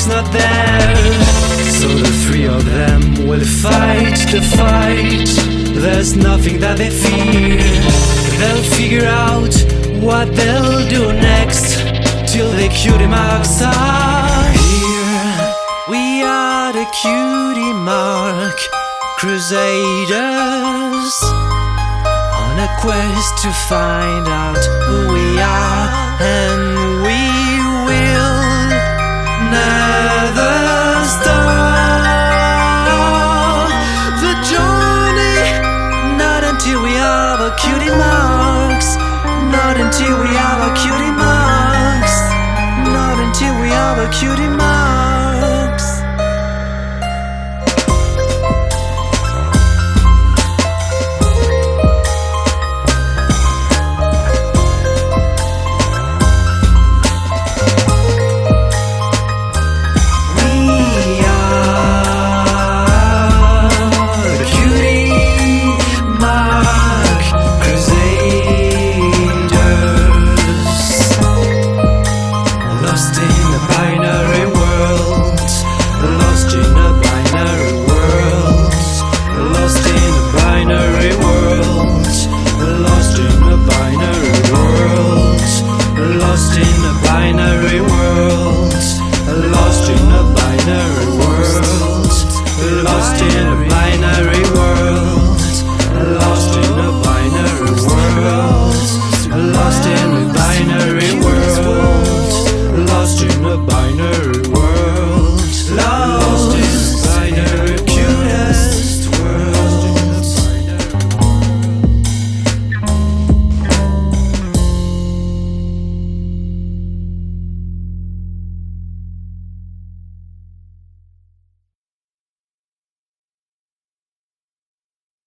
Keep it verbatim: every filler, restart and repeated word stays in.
not there. So the three of them will fight the fight. There's nothing that they fear. They'll figure out what they'll do next till the cutie marks are here. We are the cutie mark crusaders, on a quest to find out who we are, and we will never stop the journey. Not until we have our cutie marks. Not until we have our cutie marks. Not until we have our cutie marks.